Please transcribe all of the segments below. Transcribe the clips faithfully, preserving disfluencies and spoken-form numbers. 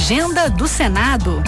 agenda do Senado.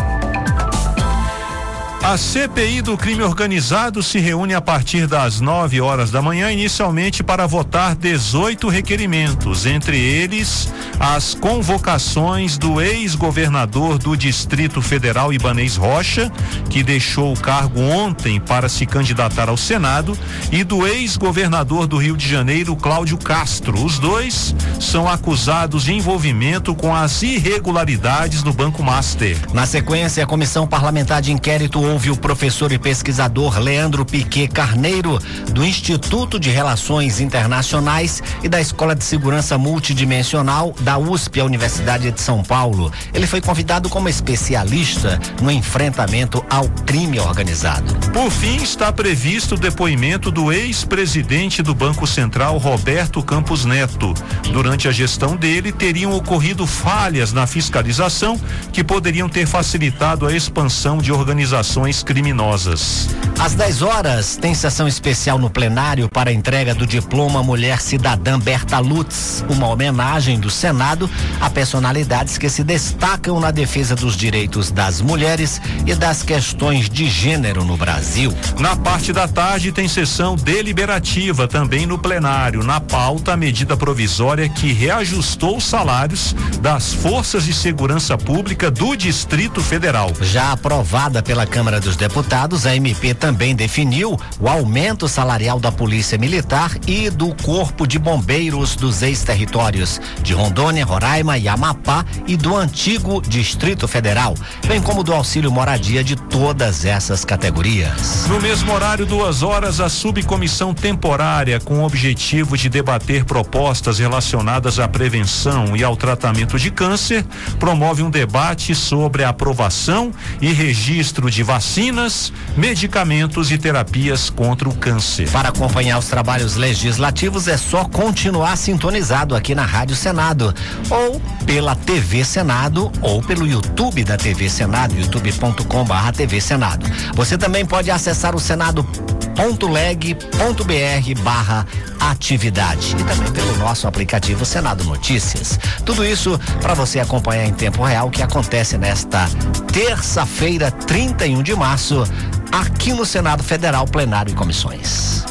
A C P I do crime organizado se reúne a partir das nove horas da manhã, inicialmente para votar dezoito requerimentos, entre eles as convocações do ex-governador do Distrito Federal, Ibanez Rocha, que deixou o cargo ontem para se candidatar ao Senado, e do ex-governador do Rio de Janeiro, Cláudio Castro. Os dois são acusados de envolvimento com as irregularidades do Banco Master. Na sequência, a Comissão Parlamentar de Inquérito houve o professor e pesquisador Leandro Piquet Carneiro, do Instituto de Relações Internacionais e da Escola de Segurança Multidimensional da U S P, a Universidade de São Paulo. Ele foi convidado como especialista no enfrentamento ao crime organizado. Por fim, está previsto o depoimento do ex-presidente do Banco Central, Roberto Campos Neto. Durante a gestão dele, teriam ocorrido falhas na fiscalização que poderiam ter facilitado a expansão de organizações criminosas. Às dez horas, tem sessão especial no plenário para a entrega do diploma Mulher Cidadã Berta Lutz, uma homenagem do Senado a personalidades que se destacam na defesa dos direitos das mulheres e das questões de gênero no Brasil. Na parte da tarde tem sessão deliberativa também no plenário. Na pauta, a medida provisória que reajustou os salários das forças de segurança pública do Distrito Federal. Já aprovada pela Câmara dos Deputados, a M P também definiu o aumento salarial da Polícia Militar e do Corpo de Bombeiros dos ex-territórios de Rondônia, Roraima e Amapá e do antigo Distrito Federal, bem como do auxílio moradia de todas essas categorias. No mesmo horário, duas horas, a subcomissão temporária com o objetivo de debater propostas relacionadas à prevenção e ao tratamento de câncer promove um debate sobre a aprovação e registro de vacinas, medicamentos e terapias contra o câncer. Para acompanhar os trabalhos legislativos é só continuar sintonizado aqui na Rádio Senado ou pela T V Senado ou pelo YouTube da T V Senado, youtube ponto com barra T V Senado. Você também pode acessar o senado ponto leg ponto br barra atividade e também pelo nosso aplicativo Senado Notícias. Tudo isso para você acompanhar em tempo real o que acontece nesta terça-feira, trinta e um de março, aqui no Senado Federal, plenário e comissões.